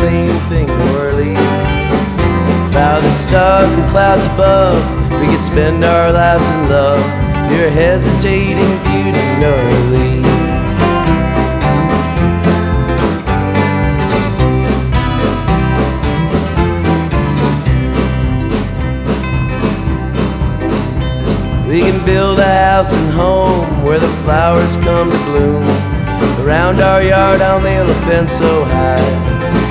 same thing morally. By the stars and clouds above, we could spend our lives in love. You're hesitating beauty gnarly. We can build a house and home where the flowers come to bloom. Around our yard I'll nail a fence so high